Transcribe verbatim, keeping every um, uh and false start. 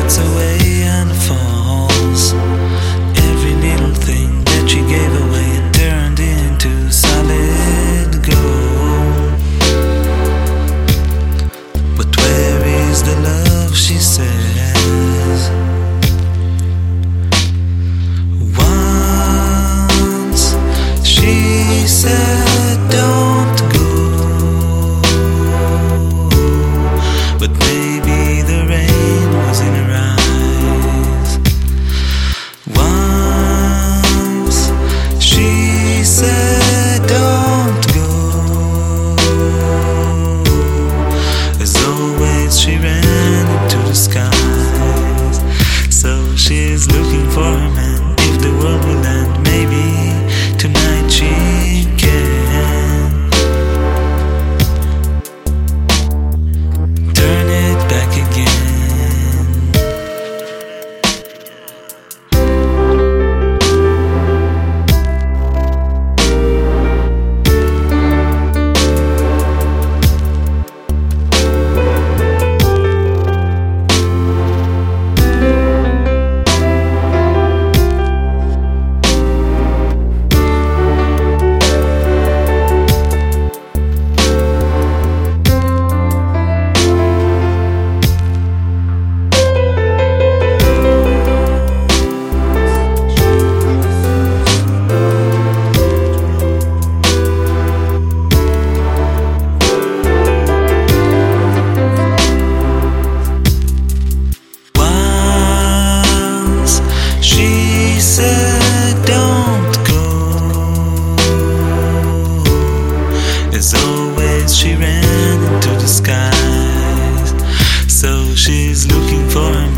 gets away and falls. Every little thing that she gave away, it turned into solid gold. But where is the love, she says. Once she said don't go, but maybe the rain was in her eyes. Once she said don't go, as always she ran into the skies. So she's looking for a man. If the world will end, maybe tonight she can turn it back again. She said don't go, as always she ran into the skies. So she's looking for a